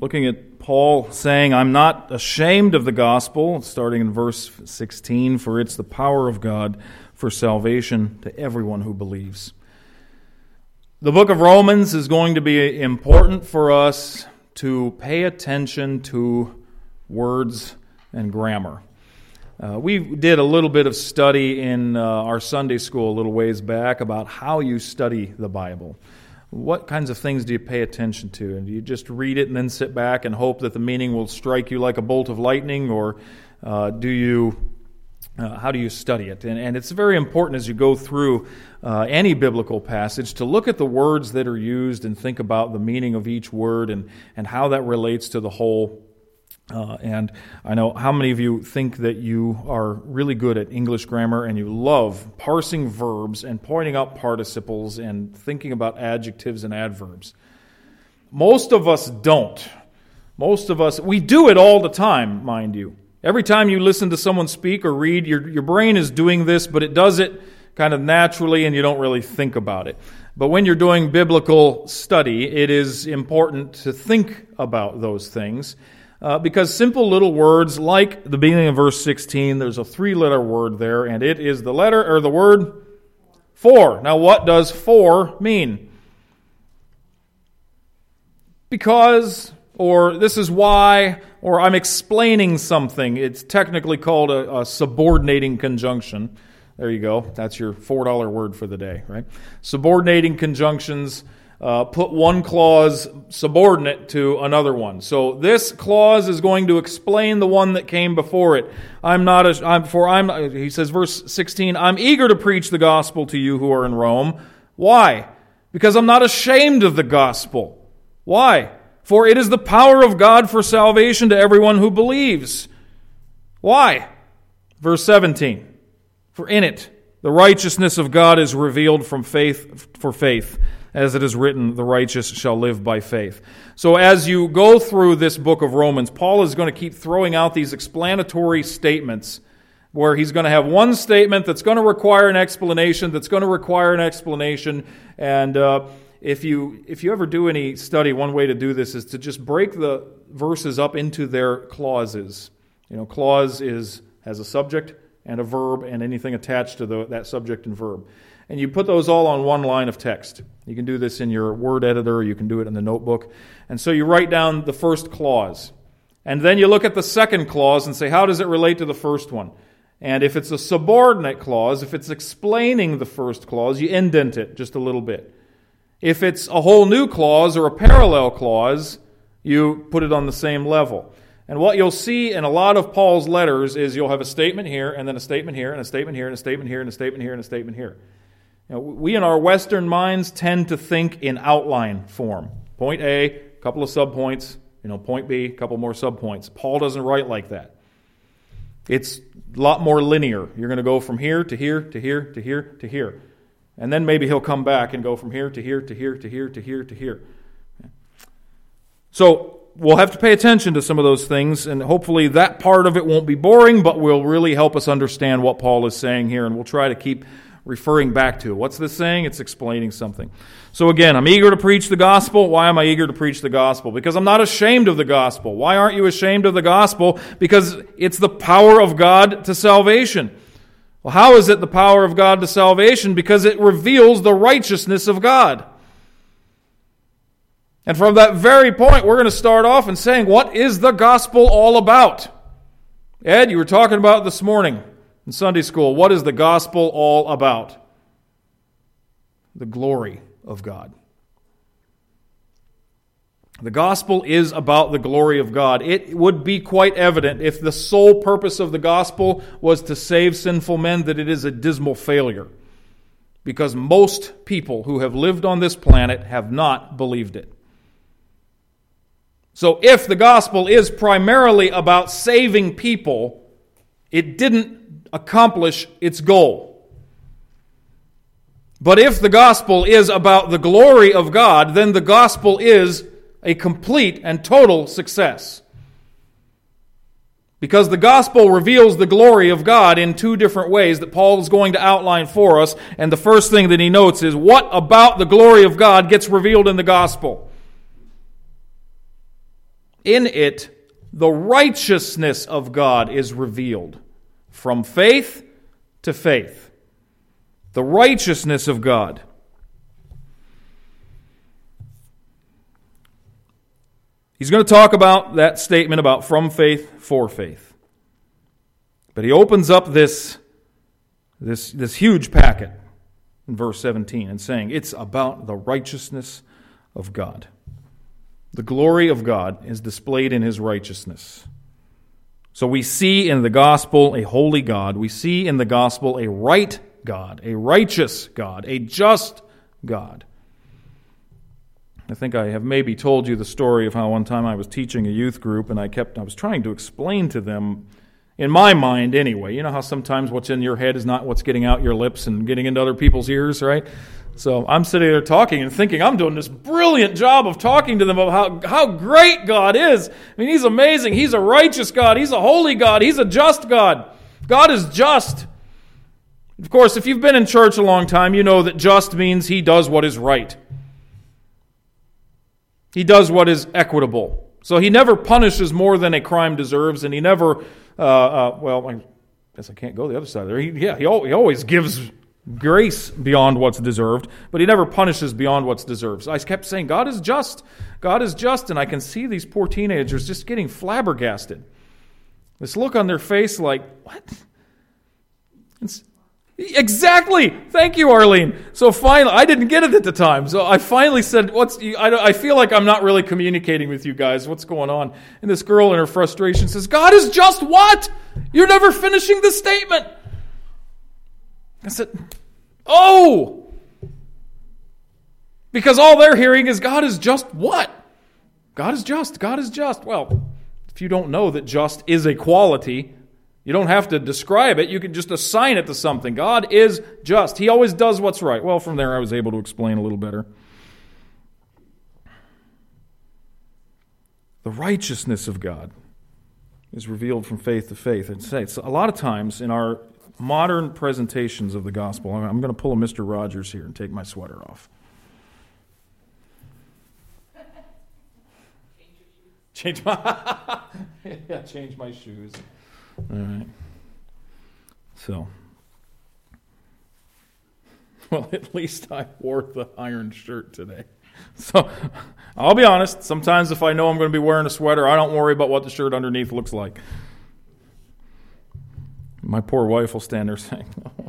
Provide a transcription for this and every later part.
looking at Paul saying, I'm not ashamed of the gospel, starting in verse 16, for it's the power of God for salvation to everyone who believes. The book of Romans is going to be important for us to pay attention to words and grammar. We did a little bit of study in our Sunday school a little ways back about how you study the Bible. What kinds of things do you pay attention to? And do you just read it and then sit back and hope that the meaning will strike you like a bolt of lightning, or how do you study it? And it's very important as you go through any biblical passage to look at the words that are used and think about the meaning of each word and how that relates to the whole. And I know how many of you think that you are really good at English grammar and you love parsing verbs and pointing out participles and thinking about adjectives and adverbs. Most of us don't. We do it all the time, mind you. Every time you listen to someone speak or read, your brain is doing this, but it does it kind of naturally and you don't really think about it. But when you're doing biblical study, it is important to think about those things. Because simple little words like the beginning of verse 16, there's a 3-letter word there, and it is the word for. Now, what does for mean? Because, or this is why, or I'm explaining something. It's technically called a subordinating conjunction. There you go. That's your $4 word for the day, right? Subordinating conjunctions put one clause subordinate to another one. So this clause is going to explain the one that came before it. He says, verse 16, I'm eager to preach the gospel to you who are in Rome. Why? Because I'm not ashamed of the gospel. Why? For it is the power of God for salvation to everyone who believes. Why? Verse 17, for in it the righteousness of God is revealed from faith for faith. As it is written, the righteous shall live by faith. So as you go through this book of Romans, Paul is going to keep throwing out these explanatory statements where he's going to have one statement that's going to require an explanation, and if you ever do any study, one way to do this is to just break the verses up into their clauses. Clause has a subject and a verb and anything attached to that subject and verb. And you put those all on one line of text. You can do this in your word editor, or you can do it in the notebook. And so you write down the first clause. And then you look at the second clause and say, how does it relate to the first one? And if it's a subordinate clause, if it's explaining the first clause, you indent it just a little bit. If it's a whole new clause or a parallel clause, you put it on the same level. And what you'll see in a lot of Paul's letters is you'll have a statement here, and then a statement here, and a statement here, and a statement here, and a statement here, and a statement here. We in our Western minds tend to think in outline form. Point A, a couple of subpoints. Point B, a couple more subpoints. Paul doesn't write like that. It's a lot more linear. You're going to go from here to here to here to here to here. And then maybe he'll come back and go from here to here to here to here to here to here. So we'll have to pay attention to some of those things, and hopefully that part of it won't be boring, but will really help us understand what Paul is saying here, and we'll try to keep referring back to it. What's this saying? It's explaining something. So again, I'm eager to preach the gospel. Why am I eager to preach the gospel? Because I'm not ashamed of the gospel. Why aren't you ashamed of the gospel? Because it's the power of God to salvation. Well, how is it the power of God to salvation? Because it reveals the righteousness of God. And from that very point, we're going to start off in saying, what is the gospel all about? Ed, you were talking about this morning in Sunday school. What is the gospel all about? The glory of God. The gospel is about the glory of God. It would be quite evident if the sole purpose of the gospel was to save sinful men that it is a dismal failure. Because most people who have lived on this planet have not believed it. So if the gospel is primarily about saving people, it didn't accomplish its goal. But if the gospel is about the glory of God, then the gospel is a complete and total success. Because the gospel reveals the glory of God in two different ways that Paul is going to outline for us. And the first thing that he notes is, what about the glory of God gets revealed in the gospel? In it, the righteousness of God is revealed from faith to faith. The righteousness of God. He's going to talk about that statement about from faith for faith. But he opens up this huge packet in verse 17 and saying it's about the righteousness of God. The glory of God is displayed in His righteousness. So we see in the gospel a holy God. We see in the gospel a right God, a righteous God, a just God. I think I have maybe told you the story of how one time I was teaching a youth group and I was trying to explain to them, in my mind anyway, you know how sometimes what's in your head is not what's getting out your lips and getting into other people's ears, right? So I'm sitting there talking and thinking I'm doing this brilliant job of talking to them about how great God is. I mean, He's amazing. He's a righteous God. He's a holy God. He's a just God. God is just. Of course, if you've been in church a long time, you know that just means He does what is right. He does what is equitable. So He never punishes more than a crime deserves, and He never, I guess I can't go the other side there. He always gives grace beyond what's deserved, but He never punishes beyond what's deserved. So I kept saying, God is just. God is just, and I can see these poor teenagers just getting flabbergasted. This look on their face like, what? Exactly. Thank you, Arlene. So finally, I didn't get it at the time. So I finally said, I feel like I'm not really communicating with you guys. What's going on? And this girl in her frustration says, God is just what? You're never finishing the statement. I said, oh! Because all they're hearing is God is just what? God is just. God is just. Well, if you don't know that just is a quality, you don't have to describe it. You can just assign it to something. God is just. He always does what's right. Well, from there I was able to explain a little better. The righteousness of God is revealed from faith to faith. And it's a lot of times in our modern presentations of the gospel, I'm going to pull a Mr. Rogers here and take my sweater off. Change my shoes. All right. So, well, at least I wore the iron shirt today. So, I'll be honest, sometimes if I know I'm going to be wearing a sweater, I don't worry about what the shirt underneath looks like. My poor wife will stand there saying, oh.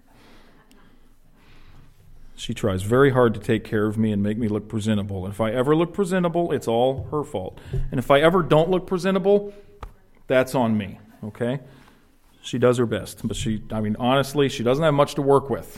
She tries very hard to take care of me and make me look presentable. And if I ever look presentable, it's all her fault. And if I ever don't look presentable, that's on me. Okay? She does her best. But honestly, she doesn't have much to work with.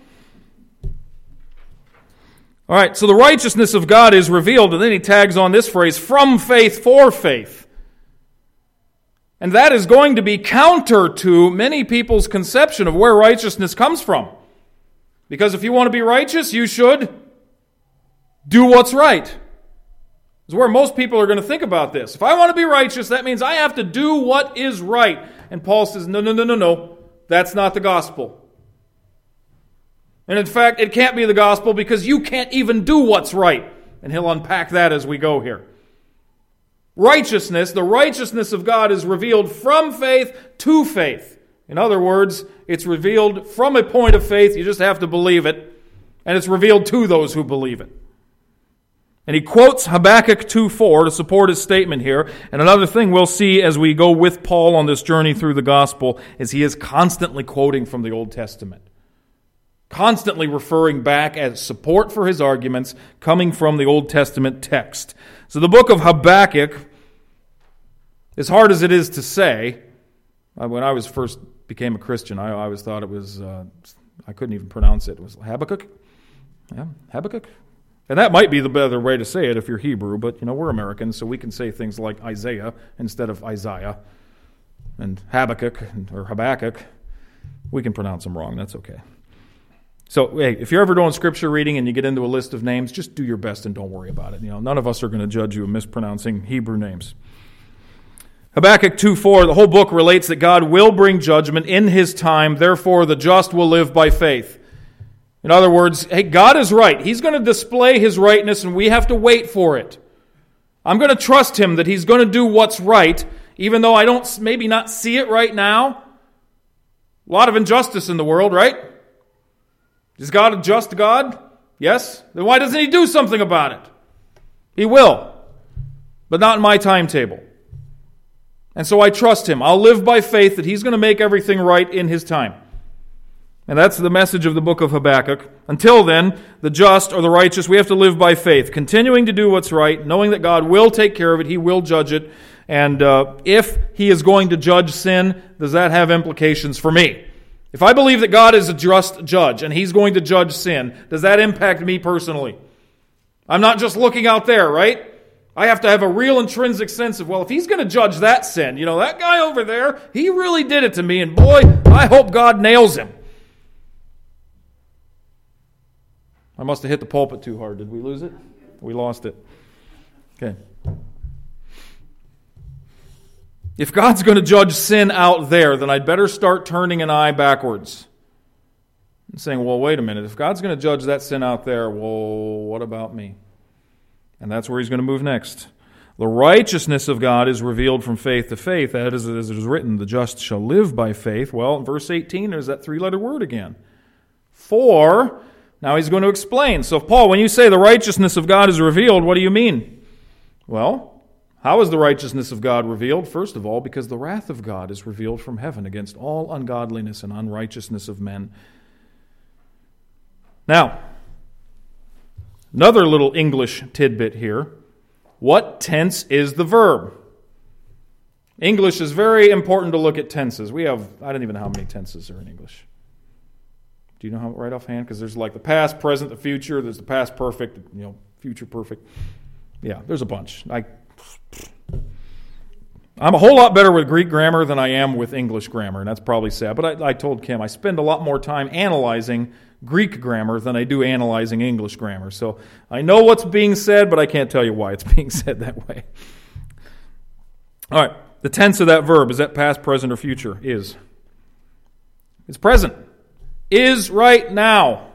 All right, so the righteousness of God is revealed, and then he tags on this phrase, from faith for faith. And that is going to be counter to many people's conception of where righteousness comes from. Because if you want to be righteous, you should do what's right. This is where most people are going to think about this. If I want to be righteous, that means I have to do what is right. And Paul says, no. That's not the gospel. And in fact, it can't be the gospel because you can't even do what's right. And he'll unpack that as we go here. Righteousness, the righteousness of God is revealed from faith to faith. In other words, it's revealed from a point of faith. You just have to believe it. And it's revealed to those who believe it. And he quotes Habakkuk 2:4 to support his statement here. And another thing we'll see as we go with Paul on this journey through the gospel is he is constantly quoting from the Old Testament. Constantly referring back as support for his arguments coming from the Old Testament text. So the book of Habakkuk, as hard as it is to say, when I first became a Christian, I always thought it was, I couldn't even pronounce it. It was Habakkuk? Yeah, Habakkuk? And that might be the better way to say it if you're Hebrew, but we're Americans, so we can say things like Isaiah instead of Isaiah. And Habakkuk, or Habakkuk, we can pronounce them wrong, that's okay. So, hey, if you're ever doing scripture reading and you get into a list of names, just do your best and don't worry about it. None of us are going to judge you of mispronouncing Hebrew names. Habakkuk 2:4, the whole book relates that God will bring judgment in his time, therefore the just will live by faith. In other words, hey, God is right. He's going to display his rightness and we have to wait for it. I'm going to trust Him that He's going to do what's right, even though I don't maybe not see it right now. A lot of injustice in the world, right? Is God a just God? Yes. Then why doesn't He do something about it? He will, but not in my timetable. And so I trust Him. I'll live by faith that He's going to make everything right in His time. And that's the message of the book of Habakkuk. Until then, the just or the righteous, we have to live by faith, continuing to do what's right, knowing that God will take care of it, He will judge it. And if He is going to judge sin, does that have implications for me? If I believe that God is a just judge and He's going to judge sin, does that impact me personally? I'm not just looking out there, right? I have to have a real intrinsic sense of, well, if He's going to judge that sin, that guy over there, he really did it to me, and boy, I hope God nails him. I must have hit the pulpit too hard. Did we lose it? We lost it. Okay. If God's going to judge sin out there, then I'd better start turning an eye backwards and saying, well, wait a minute. If God's going to judge that sin out there, well, what about me? And that's where He's going to move next. The righteousness of God is revealed from faith to faith. That is, as it is written, the just shall live by faith. Well, in verse 18, there's that three-letter word again. For, now He's going to explain. So, Paul, when you say the righteousness of God is revealed, what do you mean? Well, how is the righteousness of God revealed? First of all, because the wrath of God is revealed from heaven against all ungodliness and unrighteousness of men. Now, another little English tidbit here. What tense is the verb? English is very important to look at tenses. I don't even know how many tenses are in English. Do you know how right offhand? Because there's like the past, present, the future. There's the past perfect, future perfect. Yeah, there's a bunch. I'm a whole lot better with Greek grammar than I am with English grammar, and that's probably sad. But I told Kim I spend a lot more time analyzing Greek grammar than I do analyzing English grammar. So I know what's being said, but I can't tell you why it's being said that way. All right, the tense of that verb, is that past, present, or future? Is. It's present. Is right now.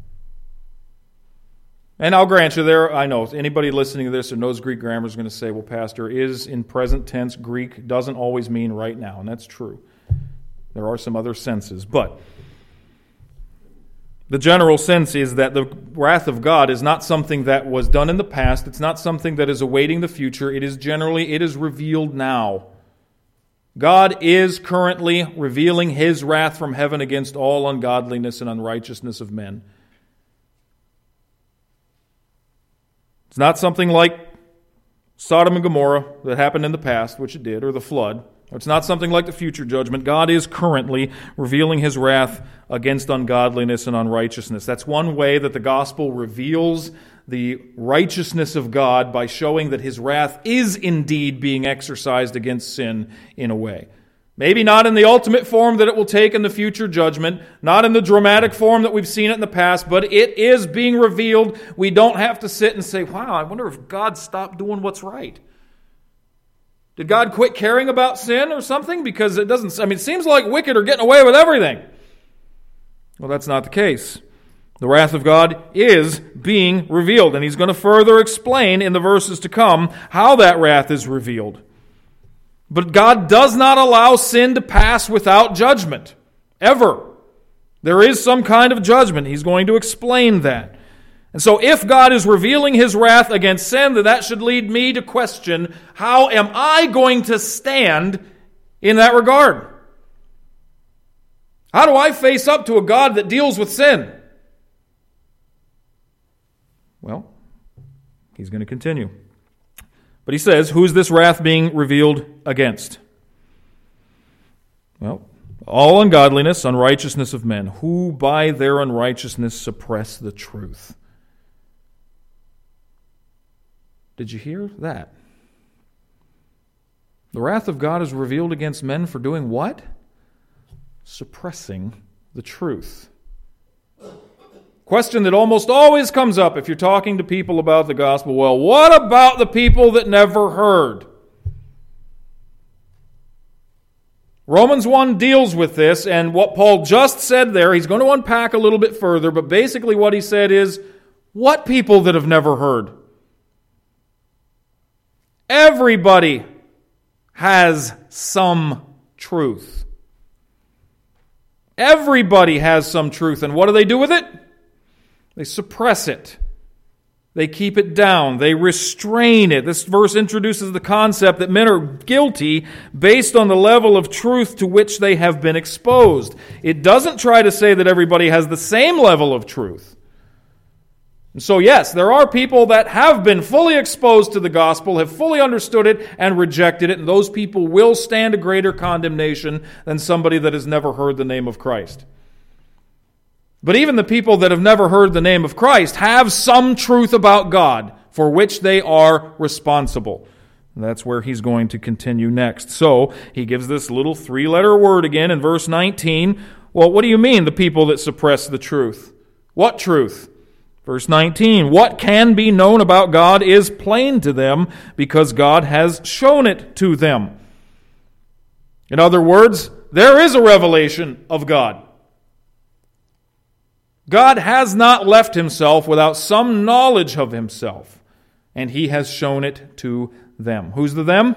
And I'll grant you I know anybody listening to this or knows Greek grammar is going to say, well, Pastor, is in present tense Greek doesn't always mean right now, and that's true. There are some other senses, but the general sense is that the wrath of God is not something that was done in the past. It's not something that is awaiting the future. It is revealed now. God is currently revealing His wrath from heaven against all ungodliness and unrighteousness of men. It's not something like Sodom and Gomorrah that happened in the past, which it did, or the flood. It's not something like the future judgment. God is currently revealing His wrath against ungodliness and unrighteousness. That's one way that the gospel reveals the righteousness of God, by showing that His wrath is indeed being exercised against sin in a way. Maybe not in the ultimate form that it will take in the future judgment, not in the dramatic form that we've seen it in the past, but it is being revealed. We don't have to sit and say, wow, I wonder if God stopped doing what's right. Did God quit caring about sin or something? Because it seems like wicked are getting away with everything. Well, that's not the case. The wrath of God is being revealed, and He's going to further explain in the verses to come how that wrath is revealed. But God does not allow sin to pass without judgment, ever. There is some kind of judgment. He's going to explain that. And so if God is revealing His wrath against sin, then that should lead me to question, how am I going to stand in that regard? How do I face up to a God that deals with sin? Well, He's going to continue. But He says, who is this wrath being revealed against? Well, all ungodliness, unrighteousness of men, who by their unrighteousness suppress the truth. Did you hear that? The wrath of God is revealed against men for doing what? Suppressing the truth. Question that almost always comes up if you're talking to people about the gospel. Well, what about the people that never heard? Romans 1 deals with this, and what Paul just said there, he's going to unpack a little bit further, but basically what he said is, what people that have never heard? Everybody has some truth. Everybody has some truth. And what do they do with it? They suppress it. They keep it down. They restrain it. This verse introduces the concept that men are guilty based on the level of truth to which they have been exposed. It doesn't try to say that everybody has the same level of truth. And so yes, there are people that have been fully exposed to the gospel, have fully understood it and rejected it, and those people will stand a greater condemnation than somebody that has never heard the name of Christ. But even the people that have never heard the name of Christ have some truth about God for which they are responsible. And that's where he's going to continue next. So he gives this little 3-letter word again in verse 19. Well, what do you mean, the people that suppress the truth? What truth? Verse 19, what can be known about God is plain to them because God has shown it to them. In other words, there is a revelation of God. God has not left himself without some knowledge of himself, and he has shown it to them. Who's the them?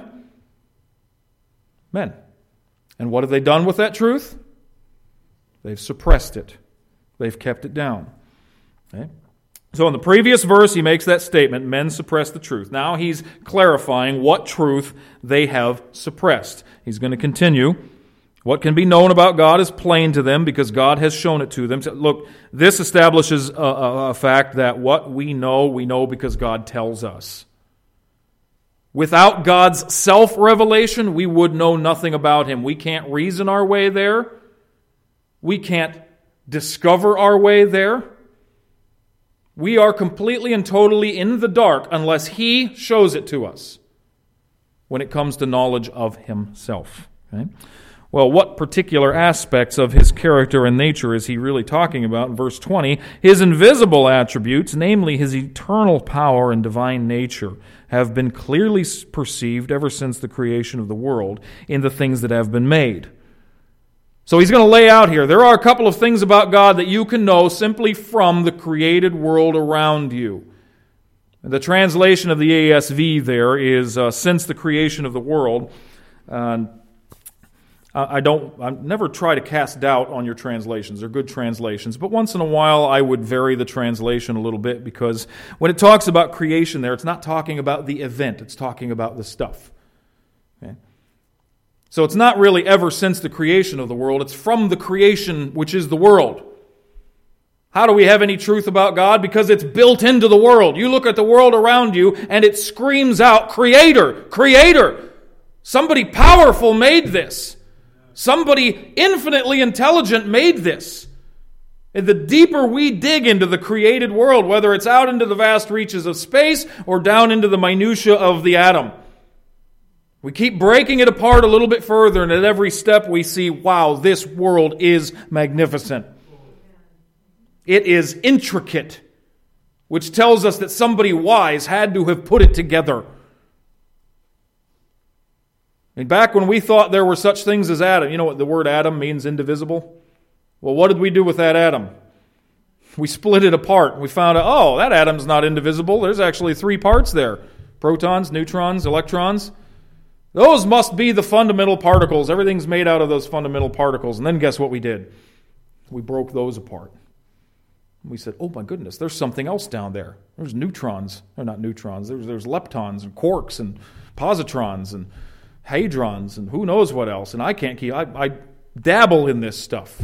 Men. And what have they done with that truth? They've suppressed it. They've kept it down. Okay? So in the previous verse, he makes that statement, men suppress the truth. Now he's clarifying what truth they have suppressed. He's going to continue. What can be known about God is plain to them because God has shown it to them. So, look, this establishes a fact that what we know because God tells us. Without God's self-revelation, we would know nothing about him. We can't reason our way there. We can't discover our way there. We are completely and totally in the dark unless he shows it to us when it comes to knowledge of himself. Okay? Well, what particular aspects of his character and nature is he really talking about? In verse 20, his invisible attributes, namely his eternal power and divine nature, have been clearly perceived ever since the creation of the world in the things that have been made. So he's going to lay out here, there are a couple of things about God that you can know simply from the created world around you. The translation of the ASV there is, since the creation of the world. I never try to cast doubt on your translations. They're good translations. But once in a while, I would vary the translation a little bit because when it talks about creation there, it's not talking about the event. It's talking about the stuff. Okay? So it's not really ever since the creation of the world. It's from the creation, which is the world. How do we have any truth about God? Because it's built into the world. You look at the world around you, and it screams out, Creator, Creator. Somebody powerful made this. Somebody infinitely intelligent made this. And the deeper we dig into the created world, whether it's out into the vast reaches of space or down into the minutia of the atom, we keep breaking it apart a little bit further, and at every step we see, wow, this world is magnificent. It is intricate, which tells us that somebody wise had to have put it together. And back when we thought there were such things as atom, you know what the word atom means, indivisible? Well, what did we do with that atom? We split it apart. We found out, oh, that atom's not indivisible. There's actually 3 parts there. Protons, neutrons, electrons. Those must be the fundamental particles. Everything's made out of those fundamental particles. And then guess what we did? We broke those apart. We said, oh my goodness, there's something else down there. There's neutrons. They're not neutrons. There's leptons and quarks and positrons and hadrons and who knows what else. And I can't keep, I dabble in this stuff.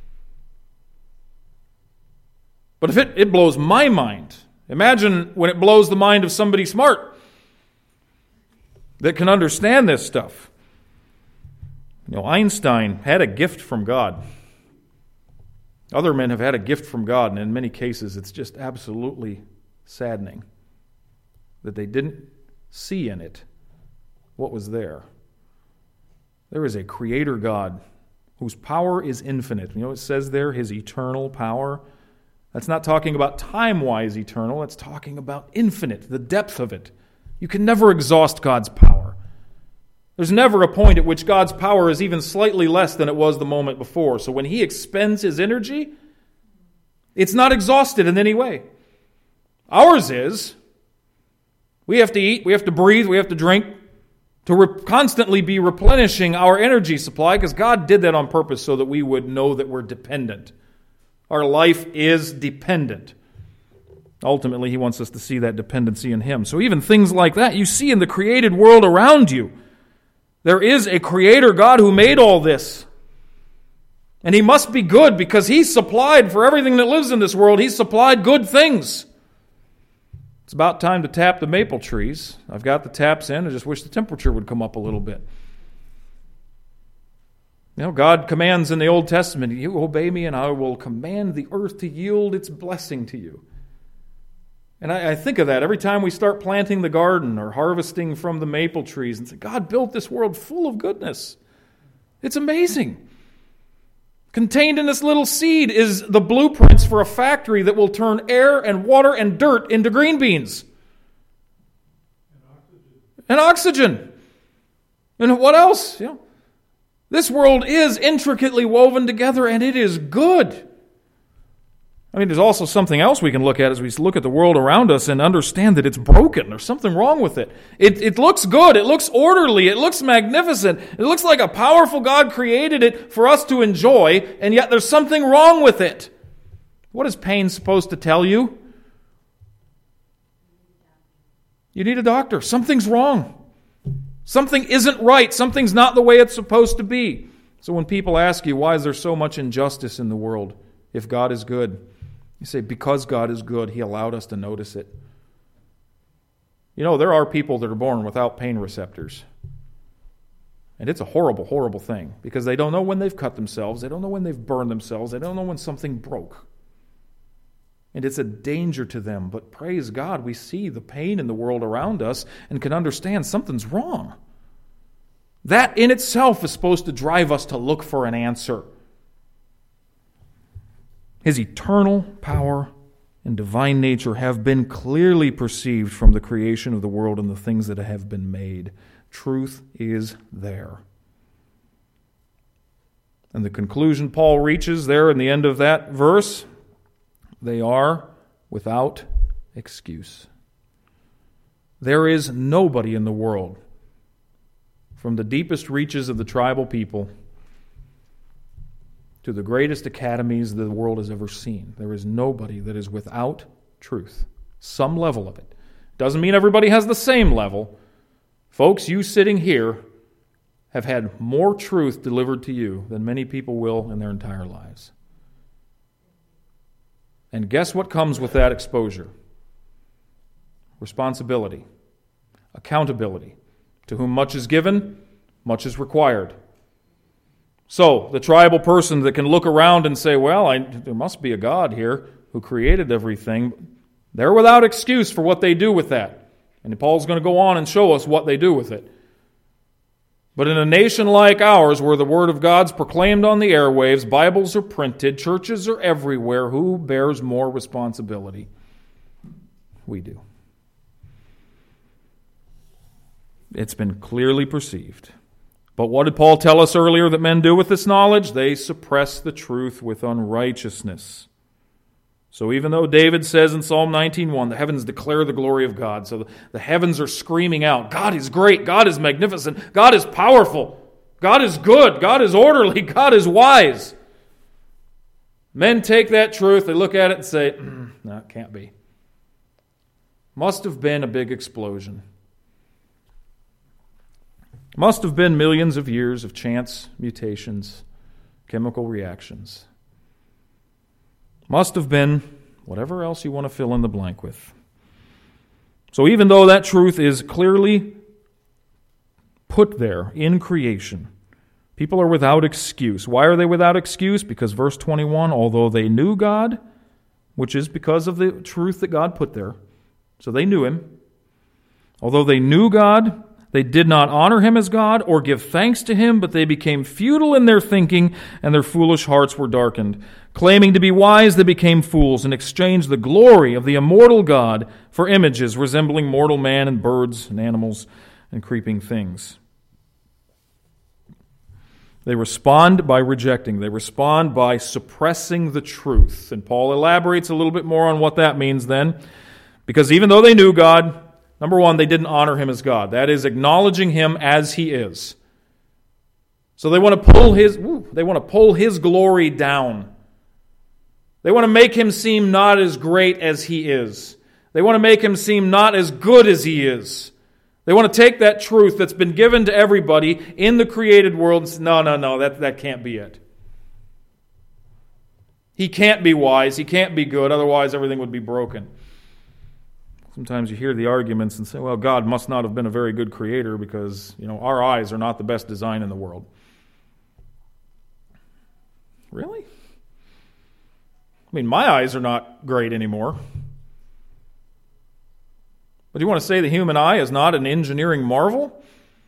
But if it blows my mind, imagine when it blows the mind of somebody smart that can understand this stuff. You know, Einstein had a gift from God. Other men have had a gift from God, and in many cases it's just absolutely saddening that they didn't see in it what was there. There is a creator God whose power is infinite. You know, it says there, his eternal power. That's not talking about time-wise eternal. It's talking about infinite, the depth of it. You can never exhaust God's power. There's never a point at which God's power is even slightly less than it was the moment before. So when he expends his energy, it's not exhausted in any way. Ours is. We have to eat, we have to breathe, we have to drink, to constantly be replenishing our energy supply, because God did that on purpose so that we would know that we're dependent. Our life is dependent. Ultimately, He wants us to see that dependency in Him. So even things like that you see in the created world around you. There is a Creator God who made all this. And He must be good because He supplied for everything that lives in this world. He supplied good things. It's about time to tap the maple trees. I've got the taps in. I just wish the temperature would come up a little bit. You know, God commands in the Old Testament, you obey me and I will command the earth to yield its blessing to you. And I think of that every time we start planting the garden or harvesting from the maple trees and say, God built this world full of goodness. It's amazing. Contained in this little seed is the blueprints for a factory that will turn air and water and dirt into green beans. And oxygen. And what else? You know, this world is intricately woven together and it is good. I mean, there's also something else we can look at as we look at the world around us and understand that it's broken. There's something wrong with it. It looks good. It looks orderly. It looks magnificent. It looks like a powerful God created it for us to enjoy, and yet there's something wrong with it. What is pain supposed to tell you? You need a doctor. Something's wrong. Something isn't right. Something's not the way it's supposed to be. So when people ask you, why is there so much injustice in the world if God is good? You say, because God is good, He allowed us to notice it. You know, there are people that are born without pain receptors. And it's a horrible, horrible thing, because they don't know when they've cut themselves, they don't know when they've burned themselves, they don't know when something broke. And it's a danger to them. But praise God, we see the pain in the world around us and can understand something's wrong. That in itself is supposed to drive us to look for an answer. His eternal power and divine nature have been clearly perceived from the creation of the world and the things that have been made. Truth is there. And the conclusion Paul reaches there in the end of that verse, they are without excuse. There is nobody in the world, from the deepest reaches of the tribal people to the greatest academies the world has ever seen. There is nobody that is without truth. Some level of it. Doesn't mean everybody has the same level. Folks, you sitting here have had more truth delivered to you than many people will in their entire lives. And guess what comes with that exposure? Responsibility. Accountability. To whom much is given, much is required. So, the tribal person that can look around and say, well, there must be a God here who created everything, they're without excuse for what they do with that. And Paul's going to go on and show us what they do with it. But in a nation like ours, where the Word of God's proclaimed on the airwaves, Bibles are printed, churches are everywhere, who bears more responsibility? We do. It's been clearly perceived. But what did Paul tell us earlier that men do with this knowledge? They suppress the truth with unrighteousness. So even though David says in Psalm 19:1, the heavens declare the glory of God, so the heavens are screaming out, God is great, God is magnificent, God is powerful, God is good, God is orderly, God is wise. Men take that truth, they look at it and say, no, it can't be. Must have been a big explosion. Must have been millions of years of chance mutations, chemical reactions. Must have been whatever else you want to fill in the blank with. So even though that truth is clearly put there in creation, people are without excuse. Why are they without excuse? Because verse 21, although they knew God, which is because of the truth that God put there, so they knew Him. Although they knew God, they did not honor Him as God or give thanks to Him, but they became futile in their thinking, and their foolish hearts were darkened. Claiming to be wise, they became fools and exchanged the glory of the immortal God for images resembling mortal man and birds and animals and creeping things. They respond by rejecting. They respond by suppressing the truth. And Paul elaborates a little bit more on what that means then. Because even though they knew God, Number one, they didn't honor him as God. That is, acknowledging him as he is. So they want to pull his glory down. They want to make him seem not as great as he is. They want to make him seem not as good as he is. They want to take that truth that's been given to everybody in the created world and say, no, that can't be it. He can't be wise. He can't be good. Otherwise, everything would be broken. Sometimes you hear the arguments and say, well, God must not have been a very good creator because, our eyes are not the best design in the world. Really? I mean, my eyes are not great anymore. But do you want to say the human eye is not an engineering marvel?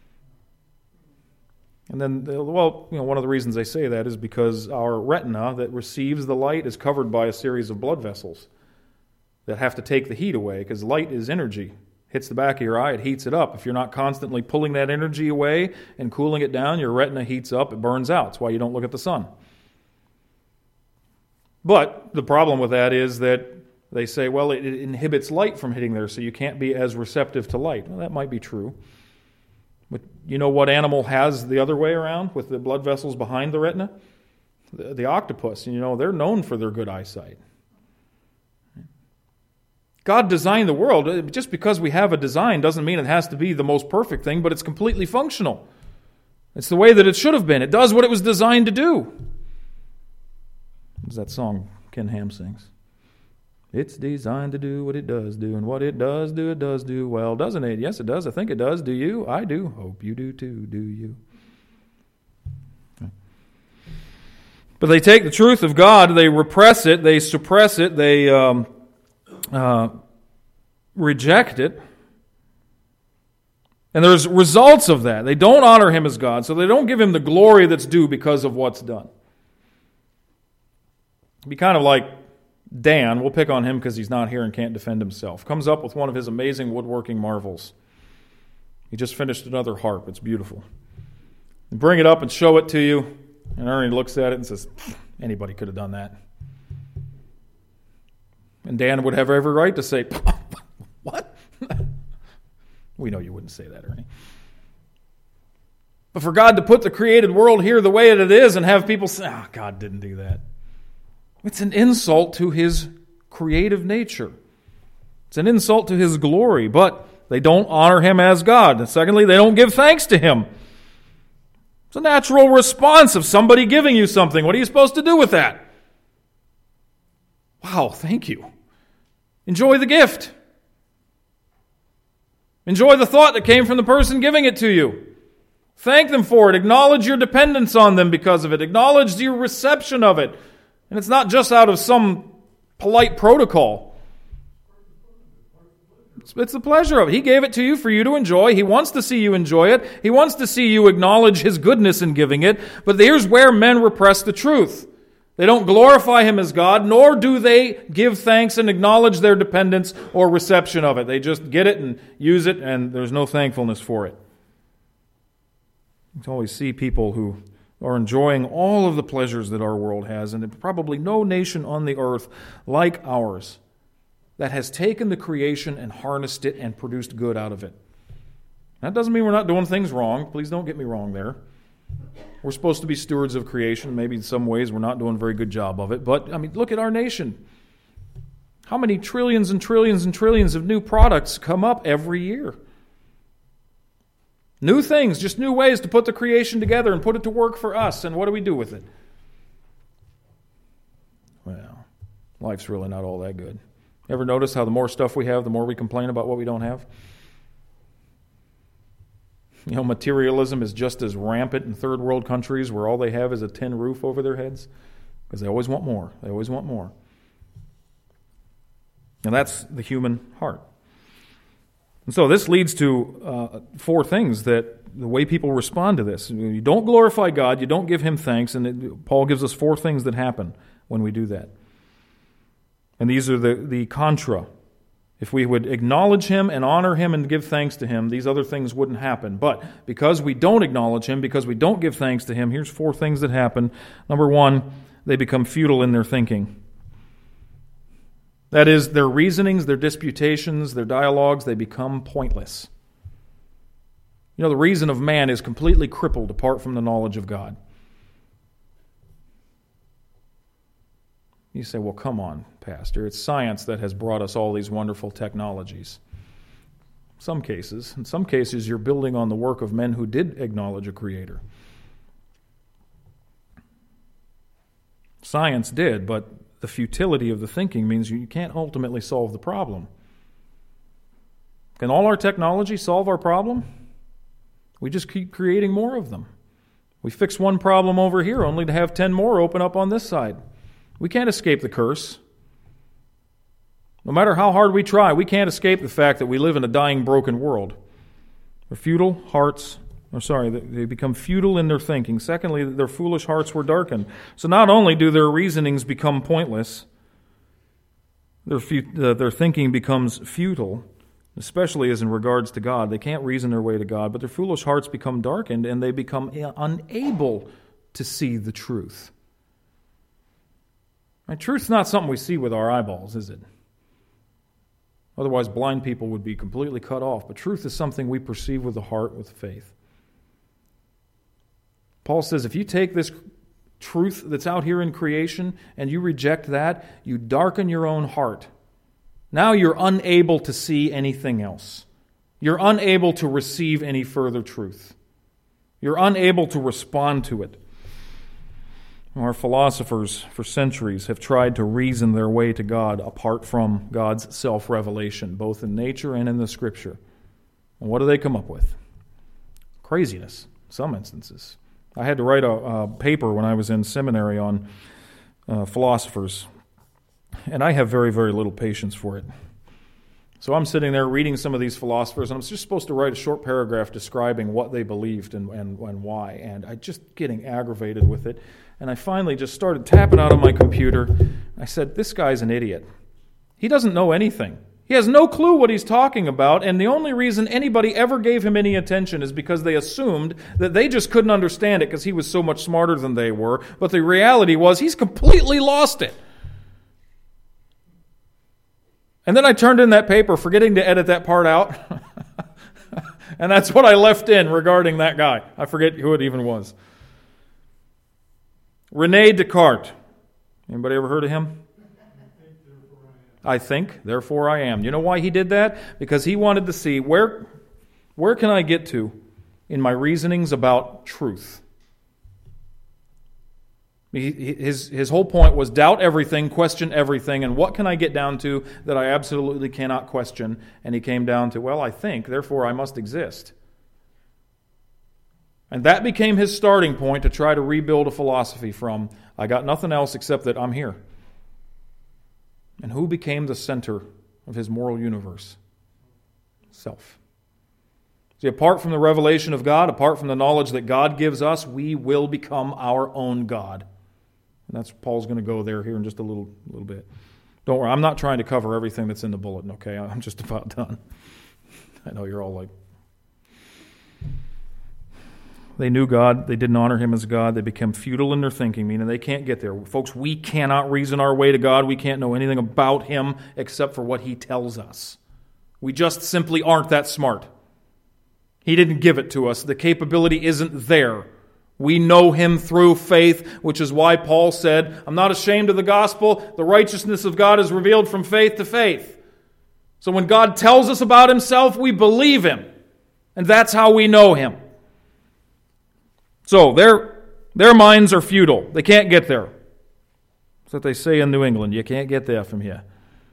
And then, one of the reasons they say that is because our retina that receives the light is covered by a series of blood vessels that have to take the heat away, because light is energy. Hits the back of your eye, it heats it up. If you're not constantly pulling that energy away and cooling it down, your retina heats up, it burns out. That's why you don't look at the sun. But the problem with that is that they say, well, it inhibits light from hitting there, so you can't be as receptive to light. Well, that might be true. But you know what animal has the other way around with the blood vessels behind the retina? The octopus. They're known for their good eyesight. God designed the world. Just because we have a design doesn't mean it has to be the most perfect thing, but it's completely functional. It's the way that it should have been. It does what it was designed to do. What's that song Ken Ham sings? It's designed to do what it does do, and what it does do well, doesn't it? Yes, it does. I think it does. Do you? I do. Hope you do too, do you? But they take the truth of God, they repress it, they suppress it, they reject it. And there's results of that. They don't honor him as God, so they don't give him the glory that's due because of what's done. It'd be kind of like Dan, we'll pick on him because he's not here and can't defend himself, comes up with one of his amazing woodworking marvels. He just finished another harp. It's beautiful. And bring it up and show it to you, and Ernie looks at it and says, anybody could have done that. And Dan would have every right to say, what? We know you wouldn't say that, Ernie. But for God to put the created world here the way it is and have people say, God didn't do that. It's an insult to his creative nature. It's an insult to his glory, but they don't honor him as God. And secondly, they don't give thanks to him. It's a natural response of somebody giving you something. What are you supposed to do with that? Wow, thank you. Enjoy the gift. Enjoy the thought that came from the person giving it to you. Thank them for it. Acknowledge your dependence on them because of it. Acknowledge your reception of it. And it's not just out of some polite protocol. It's the pleasure of it. He gave it to you for you to enjoy. He wants to see you enjoy it. He wants to see you acknowledge his goodness in giving it. But here's where men repress the truth. They don't glorify him as God, nor do they give thanks and acknowledge their dependence or reception of it. They just get it and use it, and there's no thankfulness for it. You can always see people who are enjoying all of the pleasures that our world has, and there's probably no nation on the earth like ours that has taken the creation and harnessed it and produced good out of it. That doesn't mean we're not doing things wrong. Please don't get me wrong there. We're supposed to be stewards of creation. Maybe in some ways we're not doing a very good job of it. But, look at our nation. How many trillions and trillions and trillions of new products come up every year? New things, just new ways to put the creation together and put it to work for us. And what do we do with it? Well, life's really not all that good. Ever notice how the more stuff we have, the more we complain about what we don't have? Materialism is just as rampant in third world countries where all they have is a tin roof over their heads because they always want more. They always want more. And that's the human heart. And so this leads to four things that the way people respond to this. You don't glorify God, you don't give him thanks, and Paul gives us four things that happen when we do that. And these are the contra. If we would acknowledge him and honor him and give thanks to him, these other things wouldn't happen. But because we don't acknowledge him, because we don't give thanks to him, here's four things that happen. Number one, they become futile in their thinking. That is, their reasonings, their disputations, their dialogues, they become pointless. The reason of man is completely crippled apart from the knowledge of God. You say, well, come on, Pastor. It's science that has brought us all these wonderful technologies. In some cases, you're building on the work of men who did acknowledge a creator. Science did, but the futility of the thinking means you can't ultimately solve the problem. Can all our technology solve our problem? We just keep creating more of them. We fix one problem over here only to have 10 more open up on this side. We can't escape the curse. No matter how hard we try, we can't escape the fact that we live in a dying, broken world. They become futile in their thinking. Secondly, their foolish hearts were darkened. So not only do their reasonings become pointless, their thinking becomes futile, especially as in regards to God. They can't reason their way to God, but their foolish hearts become darkened and they become unable to see the truth. Right? Truth's not something we see with our eyeballs, is it? Otherwise, blind people would be completely cut off. But truth is something we perceive with the heart, with faith. Paul says if you take this truth that's out here in creation and you reject that, you darken your own heart. Now you're unable to see anything else. You're unable to receive any further truth. You're unable to respond to it. Our philosophers for centuries have tried to reason their way to God apart from God's self-revelation, both in nature and in the Scripture. And what do they come up with? Craziness, in some instances. I had to write a paper when I was in seminary on philosophers, and I have very, very little patience for it. So I'm sitting there reading some of these philosophers, and I'm just supposed to write a short paragraph describing what they believed and why, and I just getting aggravated with it. And I finally just started tapping out on my computer. I said, this guy's an idiot. He doesn't know anything. He has no clue what he's talking about, and the only reason anybody ever gave him any attention is because they assumed that they just couldn't understand it because he was so much smarter than they were. But the reality was he's completely lost it. And then I turned in that paper, forgetting to edit that part out. And that's what I left in regarding that guy. I forget who it even was. René Descartes. Anybody ever heard of him? I think, therefore I am. You know why he did that? Because he wanted to see where can I get to in my reasonings about truth. His whole point was doubt everything, question everything, and what can I get down to that I absolutely cannot question? And he came down to, well, I think, therefore I must exist. And that became his starting point to try to rebuild a philosophy from, I got nothing else except that I'm here. And who became the center of his moral universe? Self. See, apart from the revelation of God, apart from the knowledge that God gives us, we will become our own God. And that's Paul's going to go there here in just a little bit. Don't worry, I'm not trying to cover everything that's in the bulletin, okay? I'm just about done. I know you're all like... They knew God. They didn't honor Him as God. They became futile in their thinking, meaning they can't get there. Folks, we cannot reason our way to God. We can't know anything about Him except for what He tells us. We just simply aren't that smart. He didn't give it to us. The capability isn't there. We know Him through faith, which is why Paul said, I'm not ashamed of the gospel. The righteousness of God is revealed from faith to faith. So when God tells us about Himself, we believe Him. And that's how we know Him. So their minds are futile. They can't get there. That's what they say in New England. You can't get there from here.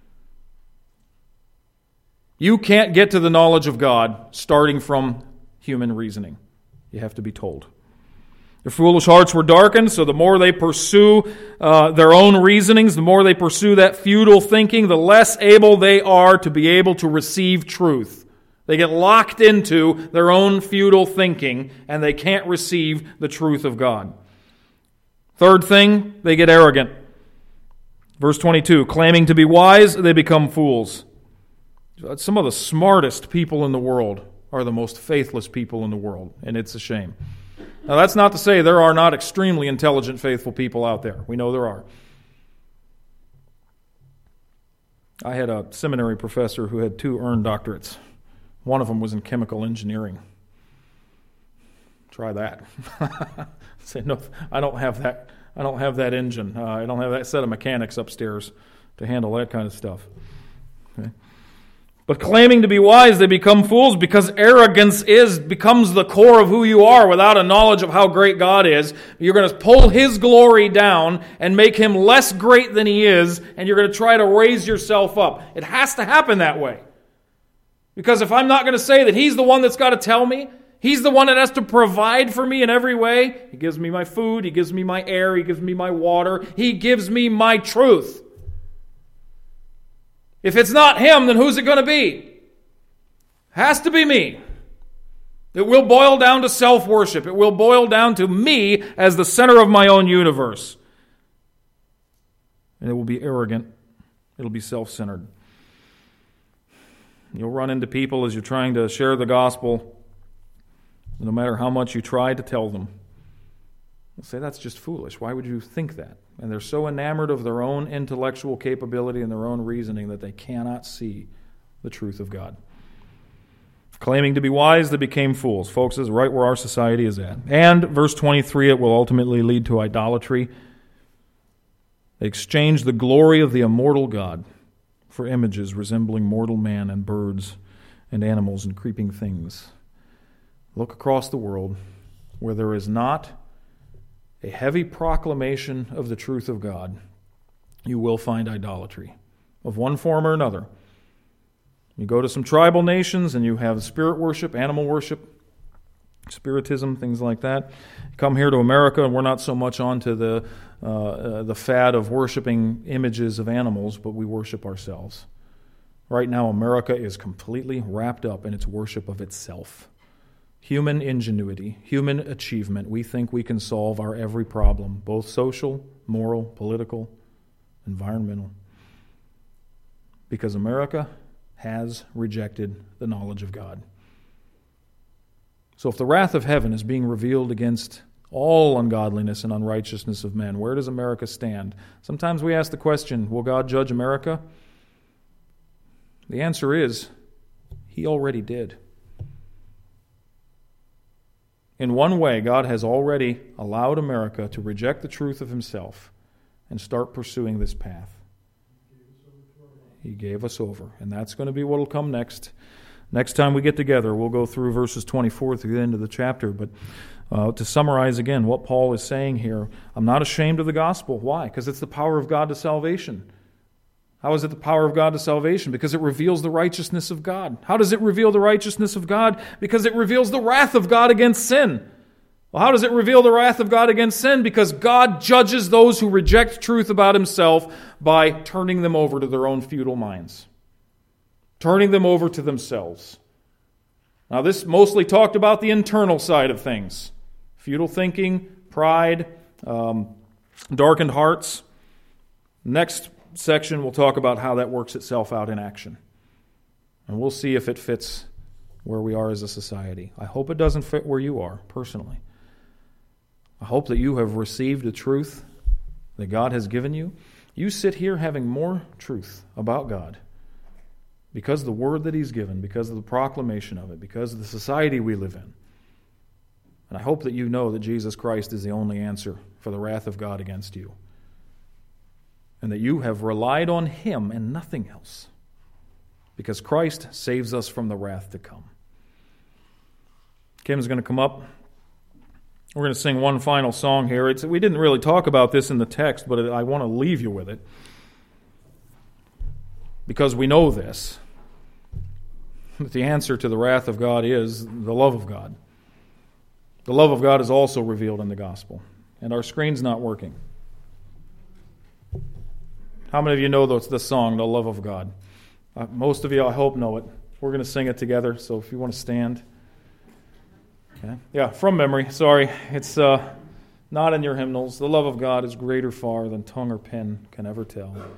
You can't get to the knowledge of God starting from human reasoning. You have to be told. Their foolish hearts were darkened, so the more they pursue their own reasonings, the more they pursue that futile thinking, the less able they are to be able to receive truth. They get locked into their own futile thinking, and they can't receive the truth of God. Third thing, they get arrogant. Verse 22, claiming to be wise, they become fools. Some of the smartest people in the world are the most faithless people in the world, and it's a shame. Now, that's not to say there are not extremely intelligent, faithful people out there. We know there are. I had a seminary professor who had 2 earned doctorates. One of them was in chemical engineering. Try that. Say, no, I don't have that. I don't have that engine. I don't have that set of mechanics upstairs to handle that kind of stuff. Okay. But claiming to be wise, they become fools because arrogance becomes the core of who you are without a knowledge of how great God is. You're going to pull His glory down and make Him less great than He is, and you're going to try to raise yourself up. It has to happen that way. Because if I'm not going to say that He's the one that's got to tell me, He's the one that has to provide for me in every way. He gives me my food, He gives me my air, He gives me my water, He gives me my truth. If it's not Him, then who's it going to be? Has to be me. It will boil down to self-worship. It will boil down to me as the center of my own universe. And it will be arrogant. It'll be self-centered. You'll run into people as you're trying to share the gospel, no matter how much you try to tell them. They'll say, that's just foolish. Why would you think that? And they're so enamored of their own intellectual capability and their own reasoning that they cannot see the truth of God. Claiming to be wise, they became fools. Folks, this is right where our society is at. And, verse 23, it will ultimately lead to idolatry. They exchanged the glory of the immortal God for images resembling mortal man and birds and animals and creeping things. Look across the world where there is not a heavy proclamation of the truth of God, you will find idolatry of one form or another. You go to some tribal nations and you have spirit worship, animal worship, spiritism, things like that. You come here to America and we're not so much onto the fad of worshiping images of animals, but we worship ourselves. Right now, America is completely wrapped up in its worship of itself. Human ingenuity, human achievement. We think we can solve our every problem, both social, moral, political, environmental. Because America has rejected the knowledge of God. So if the wrath of heaven is being revealed against all ungodliness and unrighteousness of men, where does America stand? Sometimes we ask the question, will God judge America? The answer is, He already did. In one way, God has already allowed America to reject the truth of Himself and start pursuing this path. He gave us over. And that's going to be what will come next. Next time we get together, we'll go through verses 24 through the end of the chapter. But to summarize again what Paul is saying here, I'm not ashamed of the gospel. Why? Because it's the power of God to salvation. How is it the power of God to salvation? Because it reveals the righteousness of God. How does it reveal the righteousness of God? Because it reveals the wrath of God against sin. Well, how does it reveal the wrath of God against sin? Because God judges those who reject truth about Himself by turning them over to their own futile minds. Turning them over to themselves. Now, this mostly talked about the internal side of things. Futile thinking, pride, darkened hearts. Next section, we'll talk about how that works itself out in action. And we'll see if it fits where we are as a society. I hope it doesn't fit where you are, personally. I hope that you have received the truth that God has given you. You sit here having more truth about God because of the word that He's given, because of the proclamation of it, because of the society we live in. And I hope that you know that Jesus Christ is the only answer for the wrath of God against you. And that you have relied on Him and nothing else. Because Christ saves us from the wrath to come. Kim's going to come up. We're going to sing one final song here. We didn't really talk about this in the text, but I want to leave you with it. Because we know this. That the answer to the wrath of God is the love of God. The love of God is also revealed in the gospel. And our screen's not working. How many of you know this song, The Love of God? Most of you, I hope, know it. We're going to sing it together, so if you want to stand. Okay. Yeah, from memory. Sorry. It's not in your hymnals. The love of God is greater far than tongue or pen can ever tell.